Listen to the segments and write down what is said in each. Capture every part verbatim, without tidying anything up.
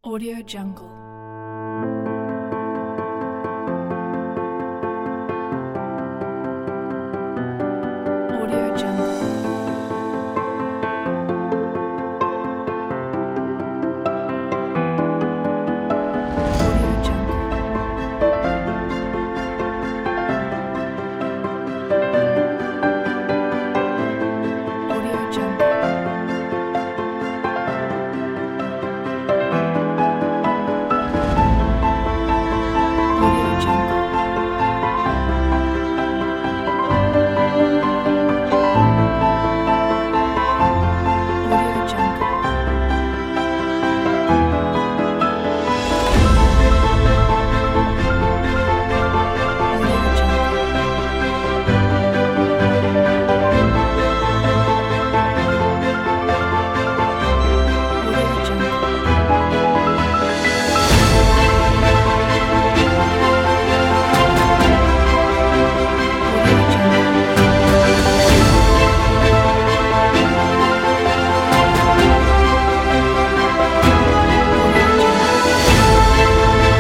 Audio Jungle. Audio Jungle. Audio Jungle. Audio Jungle. Audio Jungle. Audio Jungle. Audio Jungle. Audio Jungle. Audio Jungle. Audio Jungle.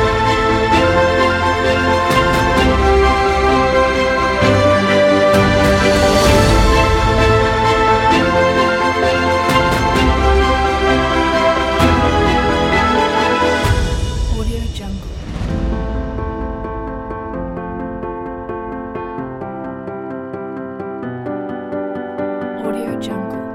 Audio Jungle. Audio Jungle.